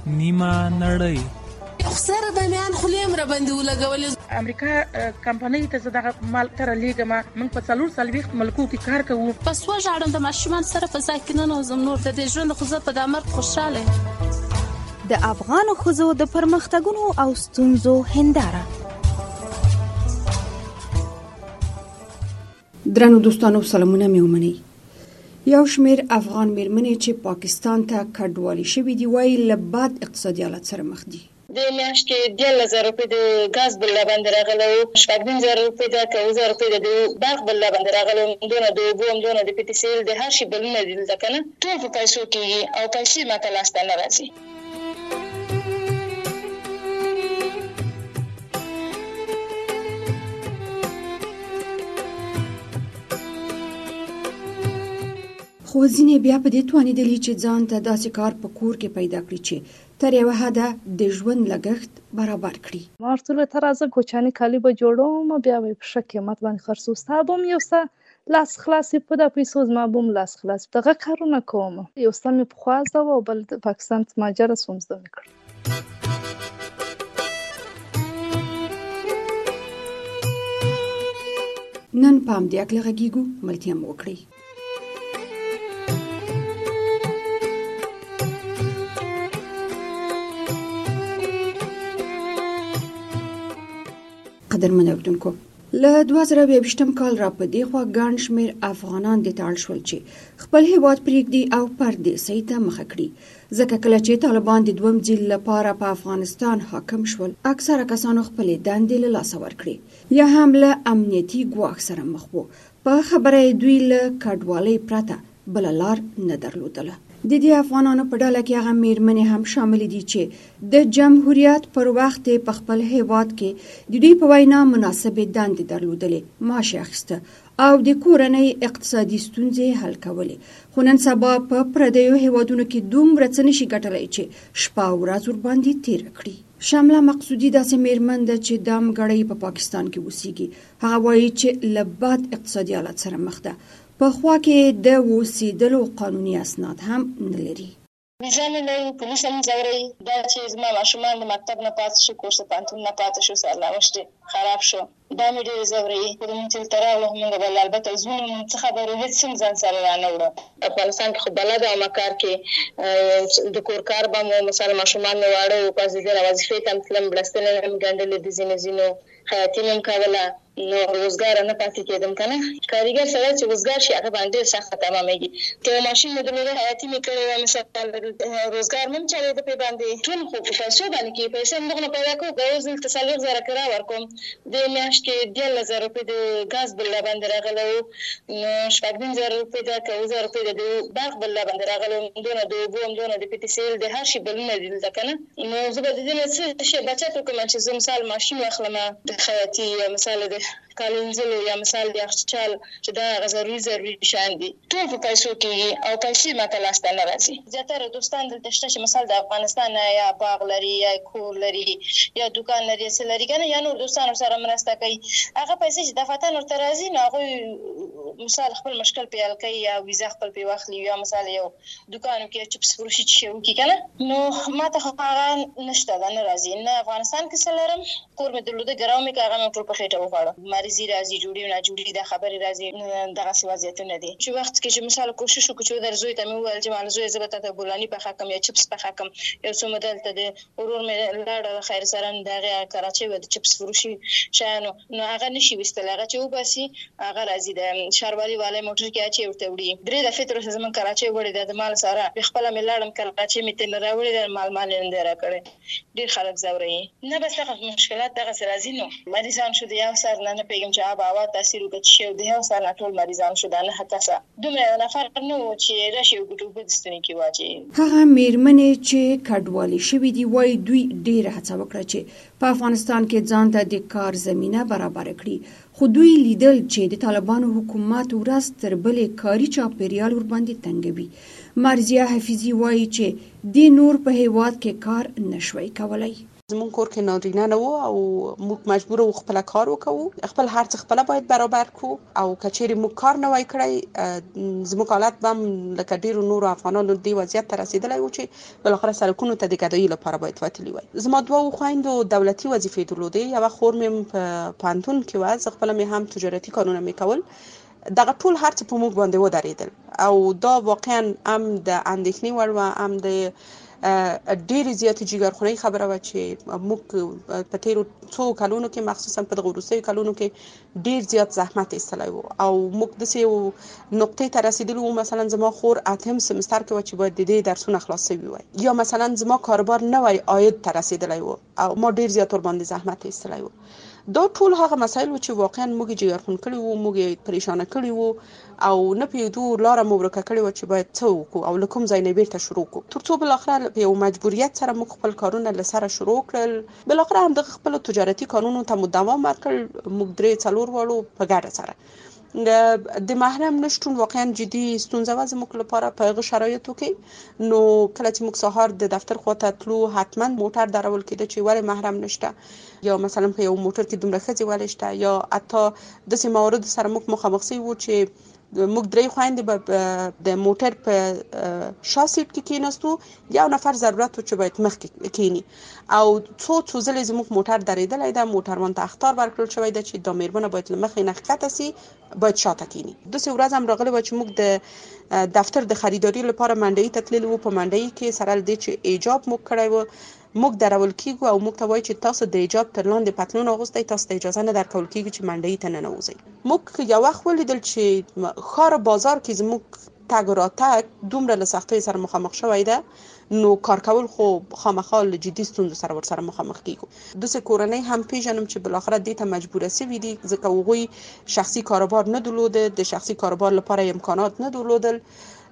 نیمه نړۍ. سره د میان خلیم را باندې ولګولې. امریکا کمپنۍ ته زه دغه مال تر لیږم. موږ په 40 ملکو کې کار کوو. پس وژاړم د ماشومان سره په ځای کې ننوځم. نور د دې ژوند خو زه په دا مرګ خوشحاله یم. د افغانو ښځو د پرمختګونو او ستونزو هنداره. درنو دوستانو سلامونه مې ومنئ. یو شمیر افغان میرمنې چې پاکستان ته کډوالې شوې دي وایي له بد اقتصادي حالت سره مخ دي. د میاشت کې 11,000 روپۍ د غاز بل باندې راغلو، 15,000 روپۍ د 1000 روپۍ د باغ بل باندې راغلو، دونه د اوبو دونه د پټیسیل د هر شي بلونه دي دلته کنه ټول په پیسو کېږي او پیسې ماته لاس ته نه راځي. خو ځینې بیا په دې توانېدلي چې ځان ته داسې کار په کور کې پیدا کړي چې تر یوه حده د ژوند لګښت برابر کړي. ما ورته وویل ته راځه کوچني کالي به جوړوم، بیا به یې په ښه قیمت باندې خرڅوو، ستا به هم یو څه لاس خلاص په دا پیسو، زما به هم لاس خلاص. دغه کارونه کوم. یو څه مې پخوا زده وه او بل د پاکستان مهاجره شوم زده مې کړ. نن په همدې هکله غږیږو، ملتیا مو وکړئ. قدرمن اوریدونکو، له 2022 کال را په دې خوا ګڼ شمېر افغانان دې ته اړ شول چې خپل هیواد پرېږدي او پردیسۍ ته مخه کړي. ځکه کله چې طالبان د دویم ځل لپاره په افغانستان حاکم شول، اکثره کسانو خپلې دندې له لاسه ورکړې یا هم له امنیتي ګواښ سره مخ وو. په خبره دوی له کډوالۍ پرته بله لار نه درلودله. د دې افغانانو په ډله کې هغه میرمنې هم شامل دي چې د جمهوریت پر وخت په خپل هیواد کې د دوی په وینا مناسبې دندې درلودلې، معاش اخیسته او د کورنۍ اقتصادي ستونزې حل کولې. خو نن سبا په پردیو هیوادونو کې دومره څه نشي ګټلی چې شپه او ورځ ورباندې تېره کړي. شمله مقصودي داسې میرمن ده چې دا مګړۍ په پاکستان کې اوسیږي. هغه وایي چې له بد اقتصادي حالت سره مخ ده. په خوا کې د اوسېدلو قانوني اسناد هم نه لري. ویزا نه لرو، پولیس هم ځوروي. دا چې زما ماشومان د مکتب نه پاتې شو، کورس د پوهنتون نه پاتې شو، سرنوشت خراب شو، دا مې ډېر ځوروي. خو د مونږ چې دلته راغلو موږ به البته زموږ څه خبرو هېڅ هم ځان سره رانه وړه. افغانستان کې خو بلده او مکار کې د کور کار به مو مثلا ماشومان مې واړه وو، پازدیره وظیفې ته هم تلم، بړستنې مې هم ګنډلې د ځینو خیاطي مې هم کوله، نو روزګار نه پاتې کېدم کنه. کاریګر سره چې روزګار شي هغه باندې سخت تمامېږي. که ماشین مې درلوده خیاطي مې کړې وه، مثلا روزګار مې هم چلېده پې باندې. ټول خو په پیسو باندې کېږي. پیسې همدغه نه پیدا کوو. که اوس دلته 40,000 کرا ورکوم، د میاشت کې 11,000 روپۍ د ګاز بل باندې راغلی وو، 15,000 روپۍ د 1000 روپۍ د باغ بل باندې راغلی وو، دونه د اوبو دونه د پټیسیل د هر شي بلونه دي دلته کنه. نو زه به د دې نه څه شی بچت وکړم چې زه مثال ماشین واخلم د خیاطي یا مثال د کالي مینځلو یا مثال د یخچال چې دا ضروري شیان دي، ټول په پیسو کېږي او پیسې ماته لاس ته نه راځي. زیاتره دوستان دلته شته چې مثال د افغانستان یا باغ لري یا کور لري یا دوکان لري څه لري کنه، یا نور دوستانو سره مرسته کوي. هغه پیسې چې دفعتاً ورته راځي نو هغوی مثال خپل مشکل پې حل کوي یا ویزا خپل پې واخلي یا مثال یو دوکان کې چپس فروشي چې شی وکړي کنه. نو ماته خو هغه نشته، دا نه راځي. نه افغانستان کې څه لرم، کور مې درلوده، ګراو مې که هغه مې ټول په خېټه وخوړه. مریضي راځي، جوړي او ناجوړي دا خبرې راځي، دغسې وضعیتونه دي چې وخت کې چې مثال کوشش وکړو چې در زوی ته مې وویل چې مال زویه زه به تاته بولاني پخه کړم یا چپس پخه کړم. یو څو مو دلته د ورور مې لاړه د خیر سره د هغې کراچۍ وه د چپس فروشي شیانو، نو هغه نشي ویستلی. هغه چې وباسي هغه راځي د ښاروالي والی موټر کې اچوي ورته وړي. 3 دفعې تر اوسه زموږ کراچۍ وړې ده د مال سره. خپله مې لاړم کراچۍ مې ترې راوړې ده، مال یې نه دی راکړی. ډېر خلک ځوروي. نه بس دغه مشکلات دغسې راځي. نو مریضان شو د یو سر نه پوهېږم چې آب هوا تاثیر وکړه چې شی د یو سر نه ټول مریضان شو. دا 9 کسه دومره یو نفر نه و چې راشي وګټو اوبه د ستوني کې واچوي. هغه میرمنې چې کډوالې شوي دي وایي دوی ډېره هڅه وکړه چې په افغانستان کې ځان ته د کار زمینه برابره کړي، خو دوی لیدل چې د طالبانو حکومت ورځ تر بلې کاري چاپېریال ورباندې تنګوي. مرضیه حفیظي وایي چې د نور په هیواد کې کار نشوي کولی. زمون کور کې نارینه نه وو او موږ مجبور وو خپل کار وکړو، خپل هر څه خپل باید برابر کو او کچېری موږ کار نه وای کړی زموږ حالت بم لکه ډیرو نورو افغانانو دی وضعیت ته رسیدلی و چې بل اخر سرکونو ته د ګډوي لپاره باید وتلی وای. زما دوه خويندو دولتي وظیفې درلودې، یو خور مې په پانتون کې و، زه خپل مې هم تجارتي کارونه مې کول. دغه ټول هر څه په موږ باندې ودرېدل او دا واقعا هم د اندېښنې وړ و، هم د ډېرې زیاتې جګرخونۍ خبره وه چې موږ په تېرو څو کلونو کې مخصوصا په دغه وروستیو کلونو کې ډېر زیات زحمت ایستلی و او موږ داسې یو نقطې ته رسېدلي وو. مثلا زما خور اتم سمستر کې وه چې باید د دې درسونه خلاص شوي وای، یا مثلا زما کاروبار نوی عاید ته رسېدلی و او ما ډېر زیات ورباندې زحمت ایستلی و. دا ټول هغه مسایل و چې واقعا موږ جګرخون کړي وو، موږ پریشانه کړي وو او نه پوهېدو لاره مو ورکه کړې وه چې باید څه وکړو او له کوم ځای نه بیرته شروع کړو، تر څو بالاخره په یو مجبوریت سره موږ خپل کارونه له سره شروع کړل. بالاخره هم دغه خپلو تجارتي کارونو ته مو دوام ورکړل، موږ 3-4 واړو په ګډه سره. د محرم نشتون واقعا جدي ستونزه وه زموږ لپاره په هغه شرایطو کې. نو کله چې موږ سهار د دفتر خواته تلو حتما موټر درول کېده چې ولې محرم نشته، یا مثلا په یو موټر کې دومره ښځې ولې شته، یا حتی داسې مواردو سره موږ مخامخ شوي وو چې موږ 3 خويندې به د موټر په شا سیټ کې کېناستو، یو نفر ضرورت و چې باید مخکې کېني او څو ځلې زموږ موټر درېدلی ده، موټروان ته اخطار ورکړل شوی ده چې دا مېرمنه باید له مخې نه ښکته سي، باید شاته کېني. داسې ورځ هم راغلی وه چې موږ د دفتر د خریداري لپاره منډیي ته تللي وو. په منډیي کې سره له دې چې ایجاب موږ کړی و، موږ درول کېږو او موږ ته وایي چې تاسو د ایجاب تر لاندې پتلون اغوستی، تاسو ته اجازه نه درکول کېږي چې منډیي ته ننوځئ. موږ یو وخت ولیدل چې ښار بازار کې زموږ تګ راتګ دومره له سختیو سره مخامخ شوی ده، نو کار کول خو خامخا له جدي ستونزو سره ورسره مخامخ کېږو. داسې کورنۍ هم پیژنم چې بالاخره دې ته مجبوره سوي دي ځکه هغوی شخصي کاروبار نه درلوده، د شخصي کاروبار لپاره امکانات نه درلودل،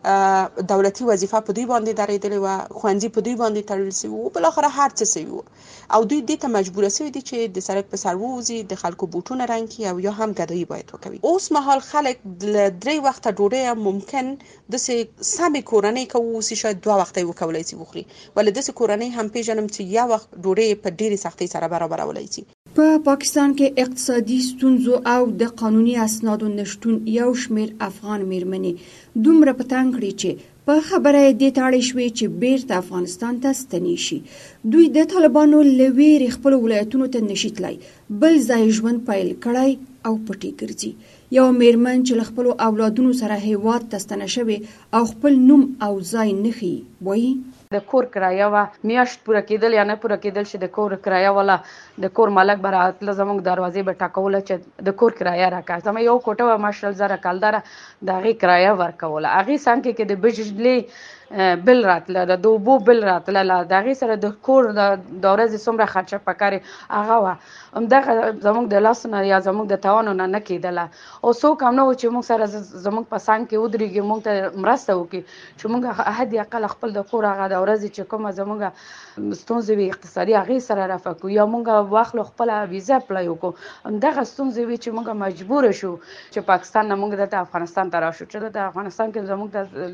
دولتي وظیفه په دوی باندې درېدلې وه، ښوونځي په دوی باندې تړل سوي وو، بالاخره هر څه سوي وو او دوی دې ته مجبوره سوي دي چې د سړک په سر ووځي، د خلکو بوټونه رنګ کړي او یا هم ګدایي باید وکوي. اوس مهال خلک له 3 وخته ډوډۍ هم ممکن داسې سمې کورنۍ که واوسي شاید 2 وخته یې وکولی سي وخوري، ولې داسې کورنۍ هم پیژنم چې 1 وخت ډوډۍ په ډېرې سختۍ سره برابرولی سي. په پاکستان کې اقتصادي ستونزو او د قانوني اسنادو نشتون یو شمېر افغان مېرمنې دومره په تنګ کړي چې په خبره یې دې ته اړې شوې چې بیرته افغانستان ته ستنې شي. دوی د طالبانو له ویرې خپلو ولایتونو ته نشي تللی، بل ځای ژوند پیل کړی او پټې ګرځي. یو مېرمن چې له خپلو اولادونو سره هیواد ته ستنه شوې او خپل نوم او ځای نه ښیي وایي د کور کرایه وه میاشت پوره کېدل یا نه پوره کېدل چې د کور کرایه والا د کور مالک به راتله زموږ دروازې به ټکوله چې د کور کرایه راکړه. زما یو کوټه وه ماشل زره کالداره، د هغې کرایه ورکوله. هغې څنګ کې د بجلي بل راتله، د اوبو بل راتله، د هغې سره د کور د ورځې څومره خرچه پکارې هغه وه. همدغه زموږ د لاس نه یا زموږ د توانو نه کېدله او څوک هم نه و چې موږ سره زموږ په څنګ کې ودرېږي، موږ ته مرسته وکړي چې موږ حد اقل خپل د کور هغه د ورځې چې کومه زموږ ستونزې وي اقتصادي هغې سره رفع کړو یا موږ واخلو خپله ویزه اپلای وکړو. همدغه ستونزې وي چې موږ مجبوره شو چې پاکستان نه موږ دلته افغانستان ته راشو، چې دلته افغانستان کې زموږ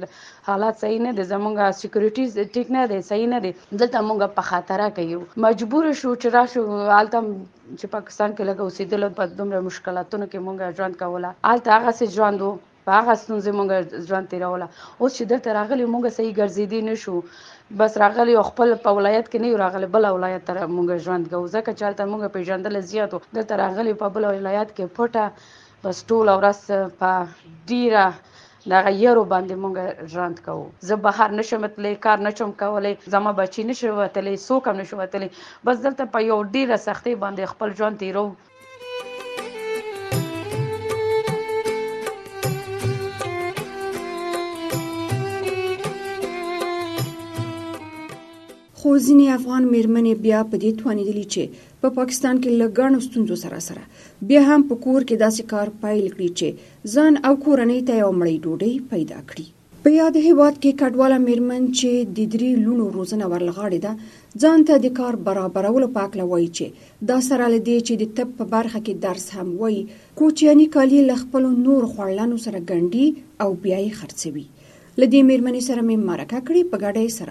د حالات صحیح نه دي، زموږ سیکورټي ټیک نه دی، صحیح نه دی، دلته موږ په خطره کې یو. مجبوره شو چې راشو هلته چې پاکستان کې لږ اوسېدلو په دومره مشکلاتونو کې موږ ژوند کوله، هلته هغسې ژوند و، په هغه ستونزې موږ ژوند تېروله. اوس چې دلته راغلي موږ صحیح ګرځېدی نه شو، بس راغلي او خپل په ولایت کې نه یو راغلي، بل ولایت ته موږ ژوند کوو ځکه چې هلته موږ پېژندل زیات و. دلته راغلي په بل ولایت کې پټه بس ټوله ورځ په ډېره دغه یارو باندې موږ ژوند کوو. زه بهر نشم تللی، کار نشم کولی، زما بچي نشي وتلی، څوک هم نشي وتلی، بس دلته په یو ډېره سختۍ باندې خپل ژوند تېروو. خو ځینې افغان مېرمنې بیا په دې توانېدلي چې په پاکستان کې له ګڼو ستونزو سره بیا هم په کور کې داسې کار پیل کړي چې ځان او کورنۍ ته یو مړۍ ډوډۍ پیدا کړي. په یاد هېواد کې کډواله مېرمن چې د 3 لوڼو روزنه ورلغاړې ده ځان ته د کار برابرولو په هکله وایي چې دا سره له دې چې د طب په برخه کې درس هم وایي، کوچیاني کالي له خپلو نور خوړلانو سره ګنډي او بیا یې خرڅوي. له دې مېرمنې سره مې مرکه کړې، په ګډه یې سره اورو.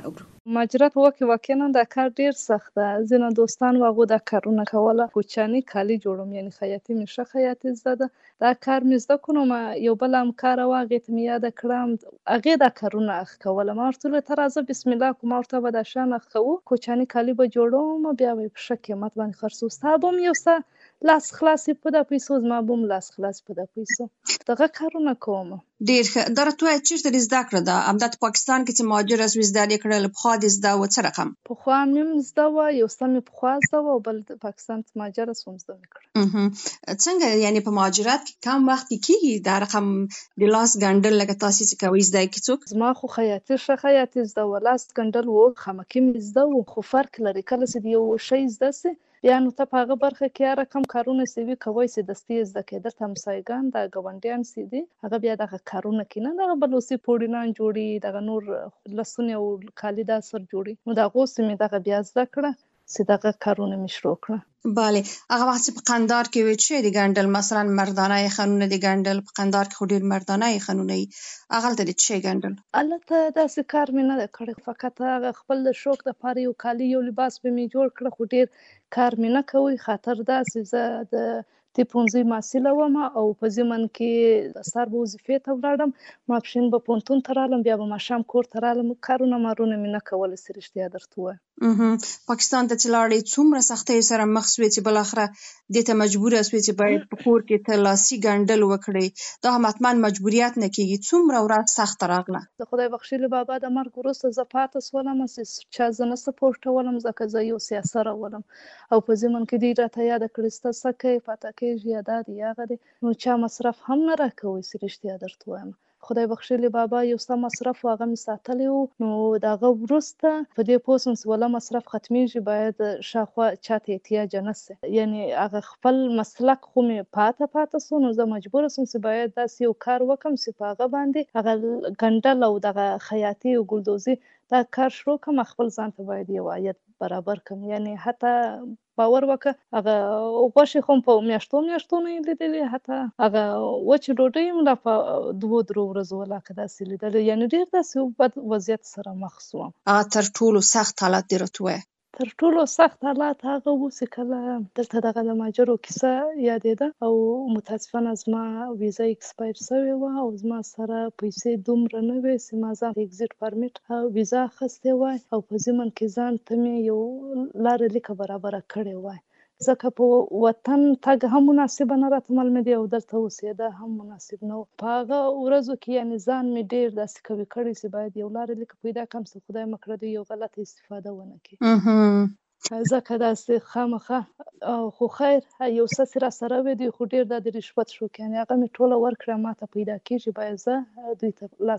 مهاجرت واقعا دا کار ډیر سخت ده. ځینې دوستان هغو دا کارونه کوله. کوچني کالي جوړوم، یعنې خیاطي مې ښه خیاطي زده ده. دا کار مې زده کړو. نو یو بل همکاره وه، هغې ته مې یاده کړم، هغې دا کارونه اخ کوله. ما ورته وویل ته راځه بسم الله کوو، ما ورته به دا شیان اخ کوو، کوچني کالي به جوړوم، بیا به یې په ښه قیمت باندې خرڅوو. ستا به هم یو څه لاس خلاصې په دا پیسو، زما به هم لاس خلاص په دا پیسو. دغه کارونه کوم. ډېر ښه. دا راته ووایه چېرته دې زده کړه دا؟ همدا په پاکستان کې چې مهاجر شوې زده دې کړه، له پخوا دې زده وه څه رقم؟ پخوا مې هم زده وه، یو څه مې پخوا زده وه او بل د پاکستان چې مهاجره شوم زده مې کړه. څنګه یعنې په مهاجرت کې کم وخت کې کېږي دا رقم د لاس ګنډل لکه تاسې چې کوئ زده یې کې څوک؟ زما خو خیاطي ښه خیاطي زده وه، لاس ګنډل و، خامکي مې زده و، خو فرق لري. کله چې د یو شی زده سي بیا نو ته په هغه برخه کې هر رقم کارونه چې وي کوی چې دستي یې زده کړې. درته همسایګان دا ګاونډیان چې دي هغه بیا دغه کارونه کوي، نه دغه بلوسي پوړینان جوړي، دغه نور لسونې او کالي دا سر جوړي. نو د هغو چې مې دغه بیا زده کړه چې دغه کارونه مې شروع کړه. بله. هغه وخت چې په قندار کې وې چې د ګنډل مثلا مردانه یې خانونه دې ګنډل، په قندار کې خو ډېر مردانه یې خانونه وي، هغلته دې څه ګنډل؟ هلته داسې کار مې نه دی کړی، فقط هغه خپل د شوق دپاره یو کالي یو لباس به مې جوړ کړه، خو ډېر کار مې نه کوی. خاطر داسې زه د طب پوهنځۍ محصله وم او په ضمن کې د سهار به وظیفې ته ولاړم، ماپښین به پوهنتون ته رالم، بیا به ماښام کور ته رالم. کارونه مارونه مې نه کوله چې رښتیا درته ووایم. پاکستان ته چې لاړې څومره سختیو سره مخ سوې چې بالاخره دې ته مجبوره سوې چې باید په کور کې ته لاسي ګنډل وکړې؟ دا هم حتما مجبوریت نه کېږي. څومره ورځ سخته راغله؟ د خدای بخښلي بابا د مرګ وروسته زه پاته شولم، چې چا زه نه سپورټولم ځکه زه یو سیاسره ولم او په ضمن کې دوی راته یاده کړې سته څه کوې، پاته کېږي یا دا دی یا هغه دی. نو چا مصرف هم نه راکوی چې رښتیا درته ووایم. خدای بخښلي بابا یو څه مصرف و هغه مې ساتلی و. نو د هغه وروسته په دې پوه شوم چې والله مصرف ختمیږي، باید شاوخوا چاته احتیاج نه سي. یعنې هغه خپل مسلک خو مې پاته سو. نو زه مجبوره سوم چې باید داسې یو کار وکړم چې په هغه باندې هغه ګنډل او دغه خیاطي او ګلدوزي دا کار شروع کړم، خپل ځان ته باید یو عاید برابر کړم. یعنې حتی باور وکړه هغه غوښې خو په میاشتو نه یې لیدلې، حتی هغه وچې ډوډۍ هم لا په 2-3 ورځو ولاکه داسې لیدلې. یعنې ډېر داسې بد وضعیت سره مخ شوم. هغه تر ټولو سخت حالت دې راته ووایه. تر ټولو سخت حالات هغه و چې کله دلته دغه د مهاجرو کیسه یادېده او متاسفانه زما ویزه اکسپایر شوې وه او زما سره پیسې دومره نه وې چې ما ځان اکزیټ پرمیټ او ویزه اخیستې وای او په ضمن کې ځان ته مې یو لاره لیکه برابره کړې وای، ځکه په وطن تګ هم مناسبه نه راته معلومېدې او دلته اوسېده هم مناسب نه و. په هغه ورځو کې یعنې ځان مې ډېر داسې قوي کړی چې باید یو لاره لیکه پیدا کړم چې خدای مه کړه دوی یو غلطه استفاده ونه کړي. ځکه داسې خامخا خو خیر یو څه چې راسره وې دوی خو ډېر دا د رشوت شوق، یعنې هغه مې ټوله ورکړه، ما ته پیدا کېږي باید زه دوی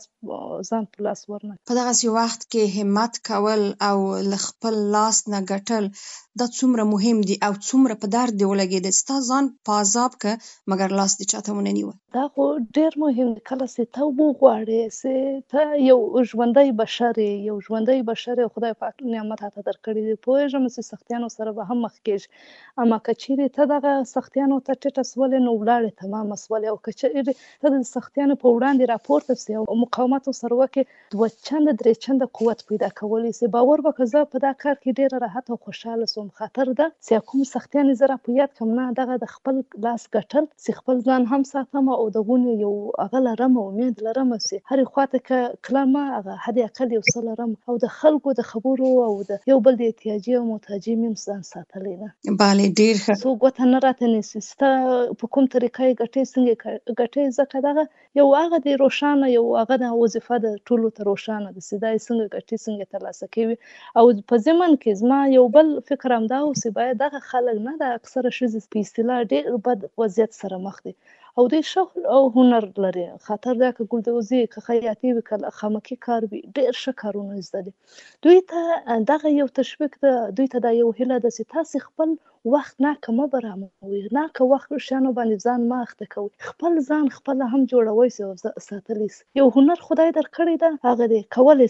ته ځان په لاس ورنه. په دغسې وخت کې همت کول او له خپل لاس نه ګټل دا څومره مهم دي او څومره په درد دې ولګېده؟ ستا ځان په عذاب که مګر لاس دې چاته ونه نیوه؟ دا خو ډېر مهم دی. کله چې ته وغواړې چې ته یو ژوندی بشر یې، یو ژوندی بشر یې، خدای پاک نعمت راته درکړی دی. پوهېږم چې سختیانو سره به هم مخ کېږي، اما که چېرې ته دغه سختیانو ته ټیټه سولې نو ولاړې تمامه سولې، او که چېرې ته د سختیانو په وړاندې راپورته سې او مقاومت ورسره وکړې 2 چنده 3 چنده قوت پیدا کولی سې. باور وکړه زه په دا کار کې ډېره راحت او خوشحاله شوم. خاطر ده چې کوم سختیانې زه را په یاد کړم، نه دغه د خپل لاس ګټل چې خپل ځان هم ساتم او د غونې یو هغه لرم امید لرم چې هرې خواته که کلمه هغه حد اقل یو څه لرم او د خلکو د خبرو او د یو بل د احتیاجي او محتاجي مې ځان ساتلی نه. بله ډېر ښه. څوک ګوته نه راته نیسي ستا په کوم طریقه یې ګټې څنګه ګټې، ځکه دغه یو هغه د روښانه یو هغه د وظیفه د ټولو ته روښانه ده چې دا یې څنګه ګټې څنګه ترلاسه کوي. او په ضمن کې زما یو بل فکر همدا و چې باید دغه خلک نه د اکثره ښځې په اصطلاح ډېر بد وضعیت سره مخ دي او دوی ښه او هنر لري. خاطر دا که ګلدوزي که خیاطي وي که خامکي کار وي ډېر ښه کارونه زده دي. دوی ته دغه یو تشویق ده، دوی ته دا یو هیله ده چې تاسې خپل وخت ناکه مه برابروئ، ناکه وخت شیانو باندې ځان مه اخته کوئ، خپل ځان خپله هم جوړوئ سي او ساتلی سي. یو هنر خدای درکړی ده هغه دی کولی سي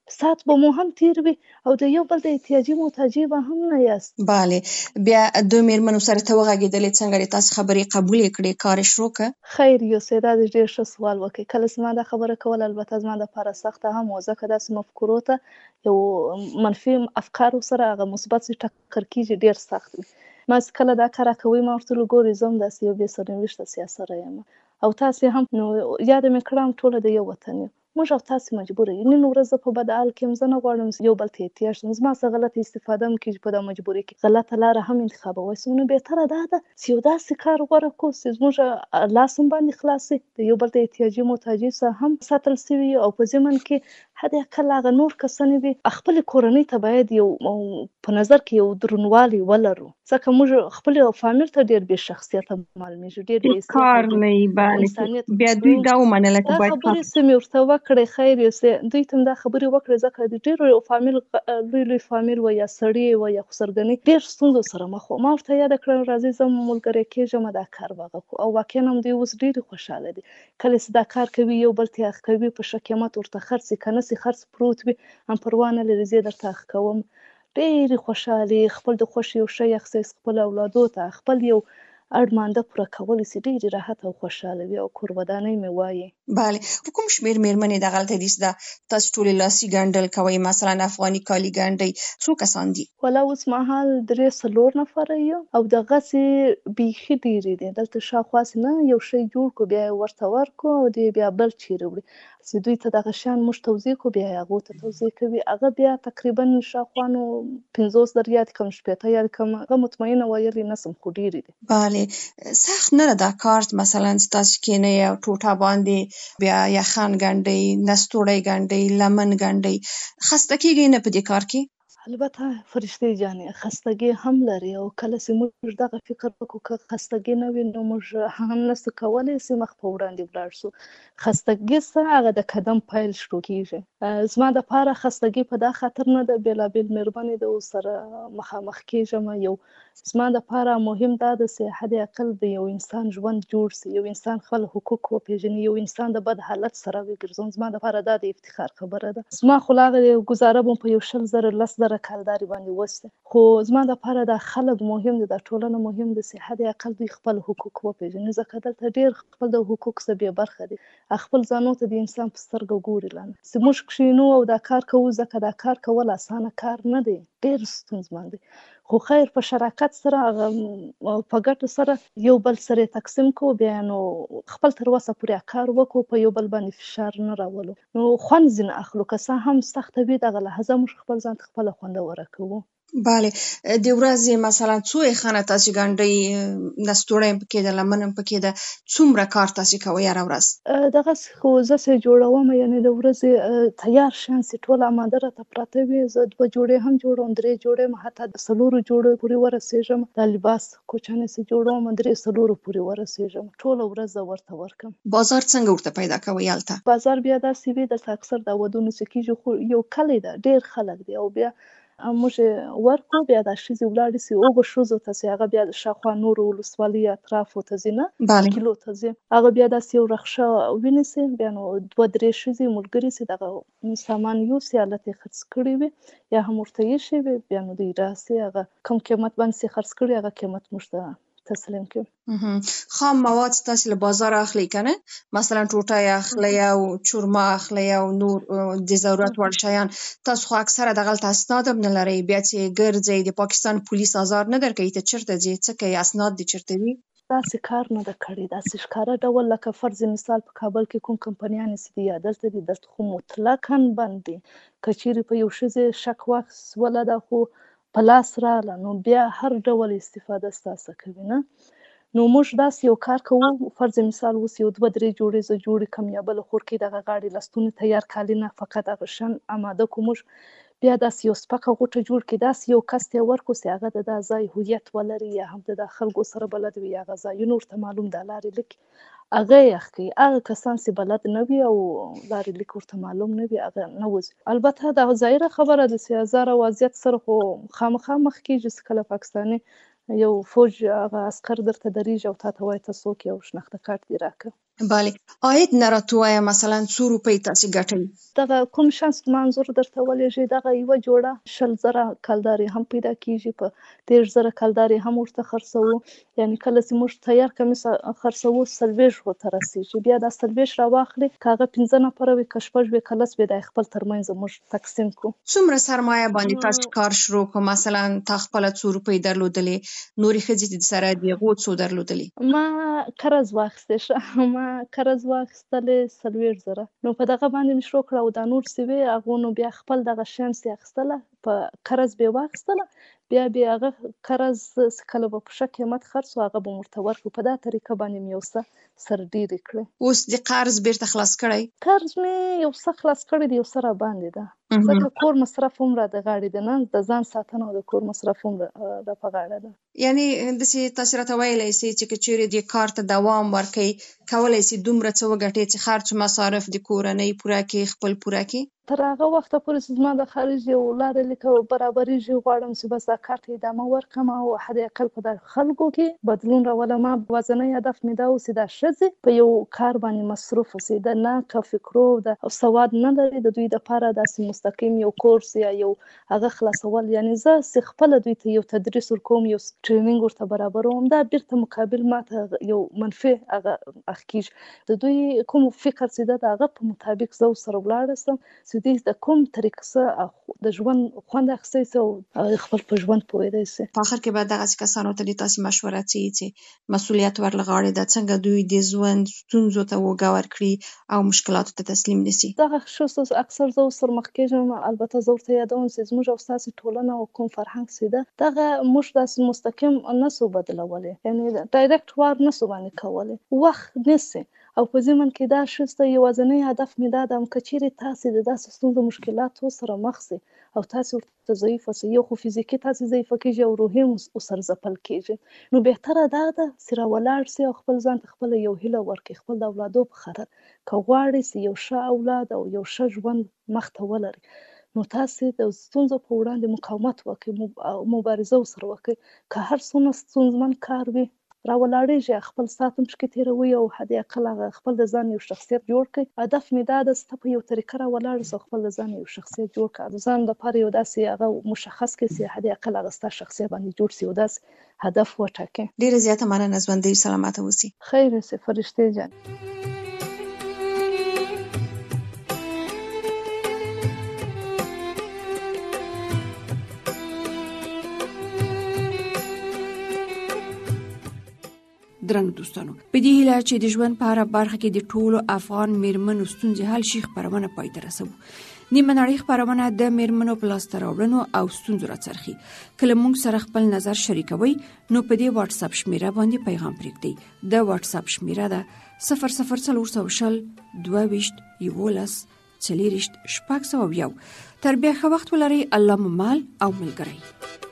ساعت به مو هم تیر وي او د یو بل د احتیاجي محتاجي به هم نه یاست. بله بیا دوه مېرمنو سره ته وغږېدلې، څنګه دې تاسې خبرې قبولې کړې، کار یې شروع که؟ خیر یوسې، دا د ډېر ښه سوال وکړې. کله چې ما دا خبره کوله البته زما دپاره سخته هم وه، ځکه داسې مفکورو ته یو منفي افکارو سره هغه مثبت چې ټکر کېږي ډېر سخت وي. ما چې کله دا کار راکوئ ما ورته ویل ګورئ زه هم داسې یو بې سرنوشته سیاسره یم او تاسې هم نو یاده مې کړه ټوله د یو وطن یو، موږ او تاسې مجبوره یو. نن ورځ زه په بد حال کې یم، زه نه غواړم یو بل ته احتیاج شم، زما څخه غلطه استفاده هم کېږي په دا مجبورۍ کې، غلطه لاره هم انتخابوی سو. نو بهتره دا ده چې یو داسې کار غوره کړو چې زموږ لاس هم باندې خلاص وي، د یو بل د احتیاجي محتاجۍ څخه هم ساتل سوي او په ضمن کې حداقل هغه نور کسان وي خپلې کورنۍ ته باید یو په نظر کې یو دروندوالی ولرو، ځکه موږ خپل فامیل ته ډېر بې شخصیته معلومیږو، ډېر بې کار نه وي. انسانیت بیا دوی دا ومنله چې دا باید خبرې چې مې ورته وکړې خیر یوسې، دوی ته مې دا خبرې وکړې ځکه د ډېرو فامیل لوی لوی فامیل وه یا سړي وه یا خسرګنۍ ډېر ستونزو سره مخ وه. ما ورته یاده کړل راځئ زه ملګری کېږم دا کار به هغه کړو او واقعا هم دوی اوس ډېرې خوشحاله دي. کله چې دا کار کوي یو بل ته یې کوي په ښه قیمت ورته خرڅ که نه سي خرڅ پروت وي هم پروا نه لري، زه یې درته اخ کوم. ډېرې خوشحالې خپل د خوښې یو شی اخیستی خپل اولادو ته خپل یو اړمانده پوره کولی سي، ډېرې راحت او خوشحاله وي او کور ودانۍ مې وایي. بله په کوم شمېر مېرمنې دغلته دي چې تاسې ټولې لاسي ګنډل کوئ، مثلا افغاني کالي ګنډئ، څو کسان دي؟ والا اوس مهال 3-4 نفره یو او دغسې بیخي ډېرې دي. دلته شاوخوا نه یو شی جوړ کړو بیا یې ورته ورکړو او دی بیا بل چیرې وړي چې دوی ته دغه شیان موږ توضیح کړو بیا یې هغو ته توضیح کوي. هغه بیا تقریبا شاوخوا نو 50 در یاد کړم 60 یاد کړم، هغه مطمئنه ویلی نسم خو ډېرې دي. بله سخت نه ده دا کار مثلا چې تاسې کښېنئ او ټوټه باندې بیا یخن ګنډئ، نستوړی ګنډئ، لمن ګنډئ، خسته کېږئ نه په دې کار کې؟ البته فرشتې جانې خستګي هم لري او کله چې موږ دغه فکر وکړو که خستګي نه وي نو موږ هم نسو کولی چې مخ په وړاندې ولاړ شو. خستګي څه هغه د قدم پیل شروع کېږي. زما دپاره خستګي په دا خاطر نه ده، بېلابېل مېرمنې د ورسره مخامخ کېږم. یو زما دپاره مهم دا ده چې حداقل د یو انسان ژوند جوړ سي، یو انسان خپل حقوق وپېژني، یو انسان د بد حالت سره وګرځون. زما دپاره دا د افتخار خبره ده. زما خو لا هغه ګزاره به په یو 20,000 10,000 کلدارې باندې وسته، خو زما دپاره دا خلک مهم دي، دا ټولنه مهم ده چې حداقل دوی خپل حقوق وپېژني، ځکه دلته ډېر خپل د حقوق څخه بې برخه دي. خپل ځانو ته د انسان په سترګه ګوري لاندې چې موږ کښېنو او دا کار کوو، ځکه دا کار کول اسانه کار نه دی، ډېر ستونزمن دی، خو خیر په شراکت سره په ګټو سره یو بل سره تقسیم کوو بیا نو خپل تر وسه پورې کار وکړو، په یو بل باندې فشار نه راولو، نو خوند ځینې اخلو. که څه هم سخته وي دغه لحظه موږ خپل ځان ته خپله خوندوره کوو. بله د ورځې مثلا څو یخنه تاسې ګنډئ، نستوړی هم پکې ده، لمن هم پکې ده، څومره کار تاسې کوئ هره ورځ؟ دغسې خو زه چې جوړوم یعنې د ورځې تیار شیان چې ټول اماده راته پراته وي زه 2 جوړې هم جوړوم، 3 جوړې هم، حتی د 4 جوړو پورې ورسېږم. دا لباس کوچنی چې جوړوم 3-4 پورې ورسېږم، ټوله ورځ زه ورته ورکم. بازار څنګه ورته پیدا کوئ هلته؟ بازار بیا داسې وي دلته اکثر دا ودونو چې کېږي خو یو کلی ده، ډېر خلک دي او بیا موږ ورکړو بیا دا ښځې ولاړې سي هغو ښځو ته چې هغه بیا شاوخوا نورو ولسوالیو اطرافو ته ځي، نه کیلو ته ځي، هغه بیا داسې یو رخشه ونیسي، بیا نو 2-3 ښځې ملګرې سي دغه سامان یوسي، هلته یې خرڅ کړي وي یا هم ورته ایښي وي، بیا نو دوی راسي هغه کوم قیمت باندې چې خرڅ کړي هغه قیمت موږ ته تسلیم کړي. خام مواد چې تاسې له بازار اخلئ که نه، مثلا ټوټه یې اخلئ او چورمه اخلئ او نور د ضرورت وړ شیان، تاسو خو اکثره دغلته اسناد هم نه لرئ، بیا چې ګرځئ د پاکستان پولیس آزار نه درکوي ته چېرته ځې، څه کوې، اسناد دې چېرته وي؟ داسې کار نه ده کړی، داسې ښکاره ډول لکه فرض مثال په کابل کې کوم کمپنیانې چې دي یا دلته دي، دلته خو مطلقاً بند دي. که چیرې په یو ښځې شک وسوله ده خو په لاس راغله نو بیا هر ډول استفاده ستاسو کوي، نه نو موږ داسې یو کار کوو، فرض مثال اوس یو 2-3 جوړې زه جوړې کړم یا بله خور کې دغه غاړې لستونې تیار کالي نه فقط هغه شیان اماده کړو، موږ بیا داسې یو سپکه غوټه جوړ کړي، داسې یو کس ته یې ورکړو چې هغه د دا ځای هویت ولري یا هم د دا خلکو سره بلد وي یا هغه ځایونه ورته معلوم دا لارې لیک هغه یې یخ کوي. هغه کسان چې بلد نه وي او لارې لیک ورته معلوم نه وي هغه نه وځي. البته دا ظاهره خبره ده چې هزاره وضعیت سره خو خامخا مخ کېږي چې کله پاکستاني یو فوج هغه عسکر درته درېږي او تا ته وایي ته څوک یې او شناخته کارت دې راکړه. بله عاید نه راته وایه مثلا څو روپۍ تاسې ګټئ؟ دغه کوم شانس منظور درته ولېږي دغه یوه جوړه 100,000 کلدارې هم پیدا کېږي، په 30,000 کلدارې هم ورته خرڅوو. یعنې کله چې موږ تیار کمیس خرڅوو 40 ورته رسېږي، بیا دا 40 راواخلې که هغه 15 نفره وي که 6 وي که 10 وي دا خپل ترمنځ موږ تقسیم کړو. څومره سرمایه باندې تاسو کار شروع کړو؟ مثلا تا خپله څو روپۍ درلودلې، نورې ښځې چې سره د هغو څو درلودلې؟ ما قرض واخیستې ما قرض واخیستلې 40,000. نو په دغه باندې مې شروع کړه او دا نور چې وې هغو نو بیا خپل دغه شیان چې اخیستله په قرض به یې واخیستله، بیا هغه قرض کله به په ښه قیمت خرڅ و هغه به مې ورته ورکړو. په دا طریقه باندې مې یو څه سر ډېرې کړې. اوس د قرض بیرته خلاص کړی؟ قرض مې یو څه خلاص کړی دی، یو څه راباندې ده، ځکه کور مصرف هم را د غاړې ده، نه د ځان ساتنه او د کور مصرف هم را په غاړه ده. یعنې داسې تاسې راته ویلی سئ چې که چیرې دې کار ته دوام ورکوئ کولی سي دومره څه وګټئ چې خرچ مصارف د کورنۍ پوره کړي، خپل پوره کړي؟ تر هغه وخته پورې چې زما د خارج یو لاره لیکه برابریږي غواړم چې بس دا کار ته ادامه ورکړم او حد اقل په د خلکو کې بدلون راولم. ورځنی هدف مې دا اوس چې دا ښځې په یو کار باندې مصروف اوسي، د نه که فکرو د سواد نه لري د دوی دپاره داسې مستقیم یو کورس یا یو هغه خلاصول. یعنې زه چې خپله دوی ته یو تدریس ورکوم، یو ټرینینګ ورته برابروم، دا بیرته مقابل ماته یو منفي هغه اخ کېږي. د دوی کوم فکر چې ده د هغه په مطابق زه ورسره ولاړه شم چې دوی د کوم طریقه څه د ژوند خوند اخیستی سي او خپل په ژوند پوهېدی سي. په آخر کې به دغسې کسانو ته د تاسې مشوره څه وي چې مسؤلیت ور له غاړې ده، څنګه دوی د ژوند ستونزو ته اوږه ورکړي او مشکلاتو ته تسلیم نه سي؟ دغه شخص اکثر زه ورسره مخ کېږم. البته زه ورته یادوم چې زموږ او ستاسې ټولنه او کوم فرهنګ چې ده دغه موږ داسې مستقیم نه سو بدلولی، یعنې ډایرکټ وار نه سو باندې کولی، وخت نیسي. او په ضمن کې دا ښځه یوازینی هدف مې دا ده که چیرې تاسې د داسې ستونزو مشکلاتو سره مخ سئ او تاسې ورته ضعیفه سئ، یو خو فزیکي تاسې ضعیفه کېږي او روحي هم ورسره ځپل کېږي، نو بهتره دا ده چې راولاړ سئ او خپل ځان ته خپله یو هیله ورکړئ، خپل د اولادو په خاطر. که غواړئ چې یو ښه اولاد او یو ښه ژوند مخ ته ولرئ نو تاسې د ستونزو په وړاندې مقاومت وکړئ، مبارزه ورسره وکړئ. که هر څومره ستونزمن کار وي راولاړېږئ، خپل ساعت هم پکې تېروئ او حد اقل هغه خپل د ځان یو شخصیت جوړ کړئ. هدف مې دا ده چې ته په یو طریقه راولاړ سې او خپل د ځان یو شخصیت جوړ کړه، د ځان لپاره یو داسې هغه مشخص کړې چې حد اقل هغه ستا شخصیت باندې جوړ سي، یو داسې هدف وټاکې. ډېره زیاته مننه، ژوندۍ سلامته اوسئ. خیر اوسې فرښتې جان. درنو دوستانو، په دې هیله چې د ژوند په هره برخه کې د ټولو افغان میرمنو ستونزې حل شي خپرونه پای ته رسوو. نیمه نړۍ خپرونه د میرمنو په لاسته راوړنو او ستونزو راڅرخي. کله موږ سره خپل نظر شریکوي نو په دې واتس اپ شمیره باندې پیغام پرېږدئ. د واتس اپ شمیره ده 00420 22 11 40 601. تر بیا ښه وخت ولرئ. الله مو مال او ملګری.